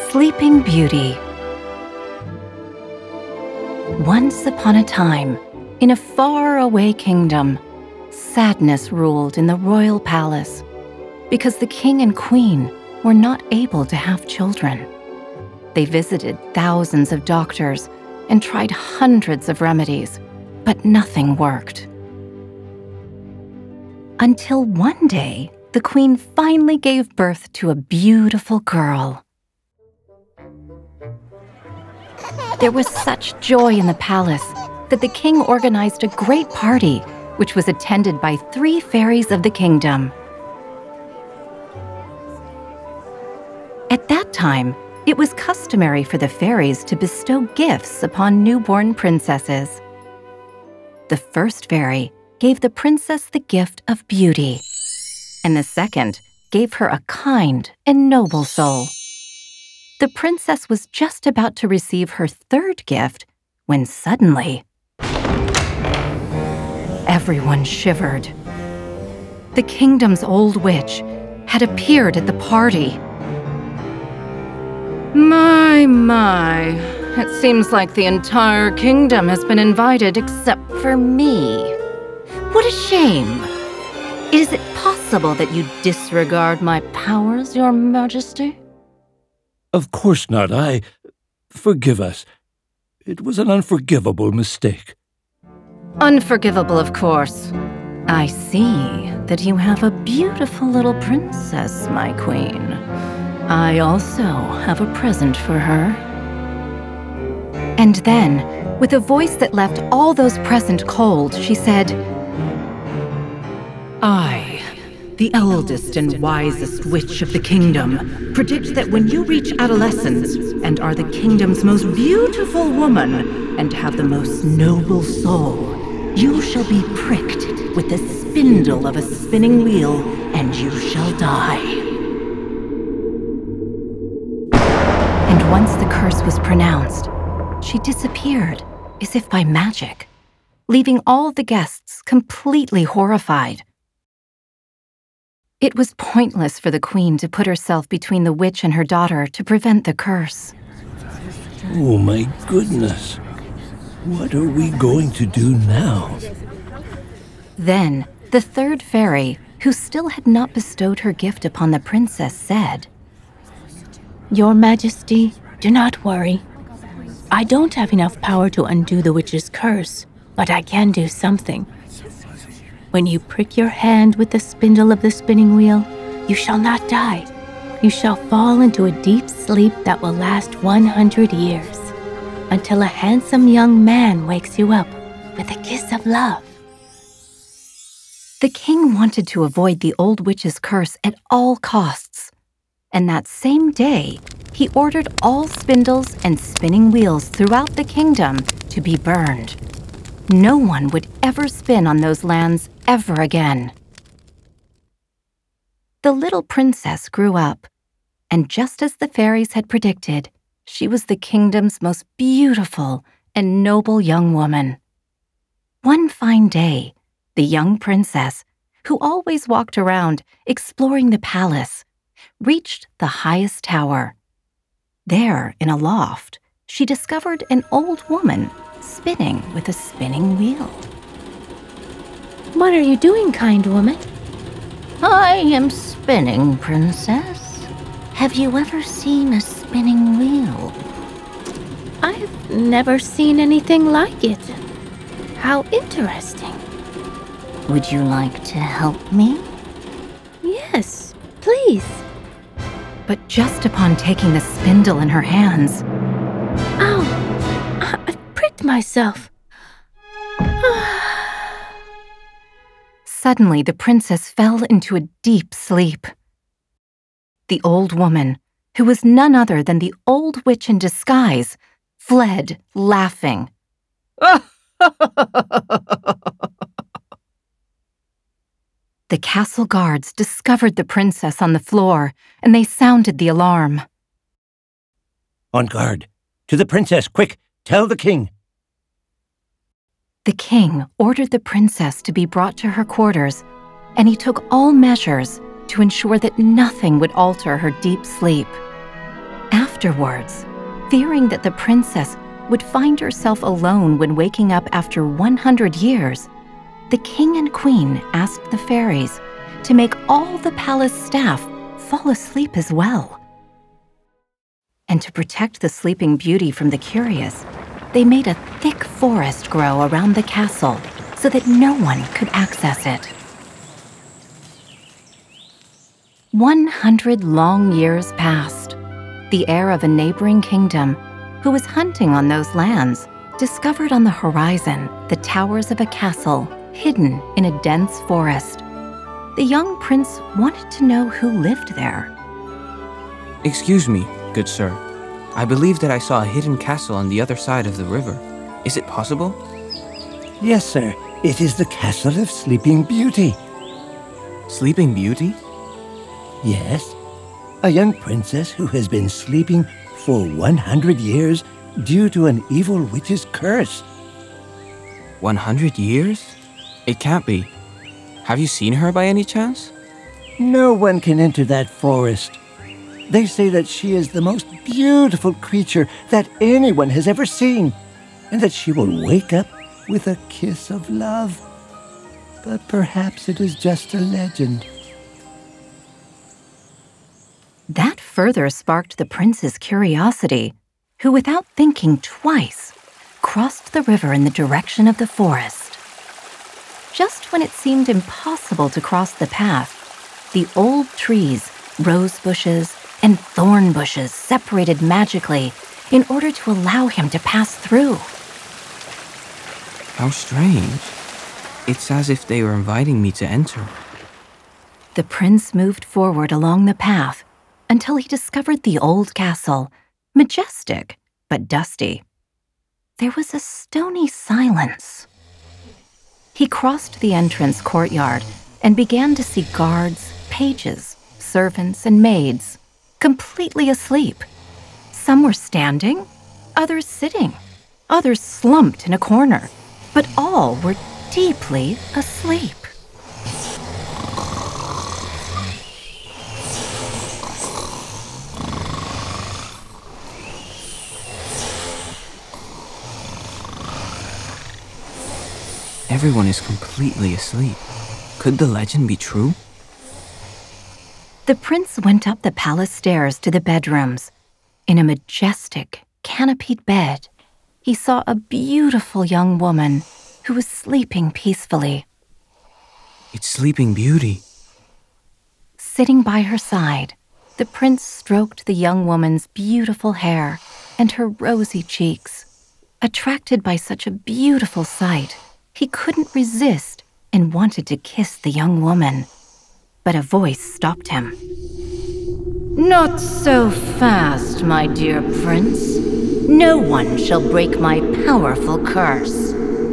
Sleeping Beauty. Once upon a time, in a faraway kingdom, sadness ruled in the royal palace because the king and queen were not able to have children. They visited thousands of doctors and tried hundreds of remedies, but nothing worked. Until one day, the queen finally gave birth to a beautiful girl. There was such joy in the palace that the king organized a great party, which was attended by 3 fairies of the kingdom. At that time, it was customary for the fairies to bestow gifts upon newborn princesses. The first fairy gave the princess the gift of beauty, and the second gave her a kind and noble soul. The princess was just about to receive her third gift when suddenly, everyone shivered. The kingdom's old witch had appeared at the party. My, it seems like the entire kingdom has been invited except for me. What a shame! Is it possible that you disregard my powers, Your Majesty? Of course not. Forgive us. It was an unforgivable mistake. Unforgivable, of course. I see that you have a beautiful little princess, my queen. I also have a present for her. And then, with a voice that left all those present cold, she said, I, the eldest and wisest witch of the kingdom, predict that when you reach adolescence and are the kingdom's most beautiful woman and have the most noble soul, you shall be pricked with the spindle of a spinning wheel and you shall die. And once the curse was pronounced, she disappeared as if by magic, leaving all the guests completely horrified. It was pointless for the queen to put herself between the witch and her daughter to prevent the curse. Oh my goodness. What are we going to do now? Then, the third fairy, who still had not bestowed her gift upon the princess, said, Your Majesty, do not worry. I don't have enough power to undo the witch's curse, but I can do something. When you prick your hand with the spindle of the spinning wheel, you shall not die. You shall fall into a deep sleep that will last 100 years, until a handsome young man wakes you up with a kiss of love. The king wanted to avoid the old witch's curse at all costs, and that same day, he ordered all spindles and spinning wheels throughout the kingdom to be burned. No one would ever spin on those lands ever again. The little princess grew up, and just as the fairies had predicted, she was the kingdom's most beautiful and noble young woman. One fine day, the young princess, who always walked around exploring the palace, reached the highest tower. There, in a loft, she discovered an old woman spinning with a spinning wheel. What are you doing, kind woman? I am spinning, princess. Have you ever seen a spinning wheel? I've never seen anything like it. How interesting. Would you like to help me? Yes, please. But just upon taking the spindle in her hands... Ow! I've pricked myself. Suddenly, the princess fell into a deep sleep. The old woman, who was none other than the old witch in disguise, fled, laughing. The castle guards discovered the princess on the floor, and they sounded the alarm. On guard. To the princess, quick! Tell the king! The king ordered the princess to be brought to her quarters, and he took all measures to ensure that nothing would alter her deep sleep. After Afterwards, fearing that the princess would find herself alone when waking up after 100 years, the king and queen asked the fairies to make all the palace staff fall asleep as well. And to protect the Sleeping Beauty from the curious, they made a thick forest grow around the castle so that no one could access it. 100 long years passed. The heir of a neighboring kingdom, who was hunting on those lands, discovered on the horizon the towers of a castle hidden in a dense forest. The young prince wanted to know who lived there. Excuse me, good sir. I believe that I saw a hidden castle on the other side of the river. Is it possible? Yes, sir. It is the castle of Sleeping Beauty. Sleeping Beauty? Yes. A young princess who has been sleeping for 100 years due to an evil witch's curse. 100 years? It can't be. Have you seen her by any chance? No one can enter that forest. They say that she is the most beautiful creature that anyone has ever seen, and that she will wake up with a kiss of love. But perhaps it is just a legend. That further sparked the prince's curiosity, who, without thinking twice, crossed the river in the direction of the forest. Just when it seemed impossible to cross the path, the old trees, rose bushes, and thorn bushes separated magically in order to allow him to pass through. How strange. It's as if they were inviting me to enter. The prince moved forward along the path until he discovered the old castle, majestic but dusty. There was a stony silence. He crossed the entrance courtyard and began to see guards, pages, servants, and maids, completely asleep. Some were standing, others sitting, others slumped in a corner, but all were deeply asleep. Everyone is completely asleep. Could the legend be true? The prince went up the palace stairs to the bedrooms. In a majestic, canopied bed, he saw a beautiful young woman who was sleeping peacefully. It's Sleeping Beauty. Sitting by her side, the prince stroked the young woman's beautiful hair and her rosy cheeks. Attracted by such a beautiful sight, he couldn't resist and wanted to kiss the young woman. But a voice stopped him. "Not so fast, my dear prince. No one shall break my powerful curse."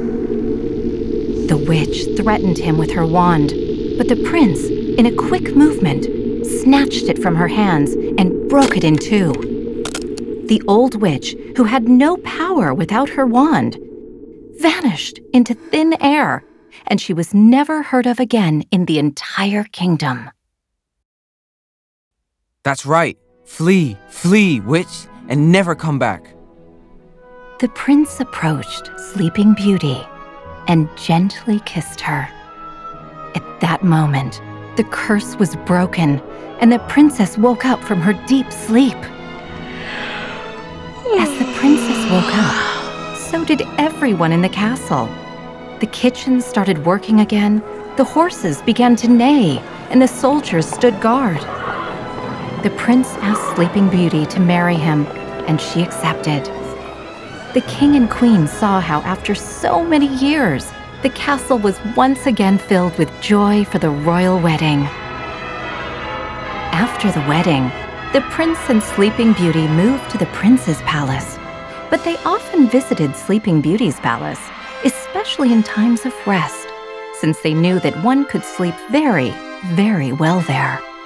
The witch threatened him with her wand, but the prince, in a quick movement, snatched it from her hands and broke it in two. The old witch, who had no power without her wand, vanished into thin air, and she was never heard of again in the entire kingdom. That's right. Flee, flee, witch, and never come back. The prince approached Sleeping Beauty and gently kissed her. At that moment, the curse was broken, and the princess woke up from her deep sleep. As the princess woke up, so did everyone in the castle. The kitchen started working again, the horses began to neigh, and the soldiers stood guard. The prince asked Sleeping Beauty to marry him, and she accepted. The king and queen saw how, after so many years, the castle was once again filled with joy for the royal wedding. After the wedding, the prince and Sleeping Beauty moved to the prince's palace, but they often visited Sleeping Beauty's palace, especially in times of rest, since they knew that one could sleep very, very well there.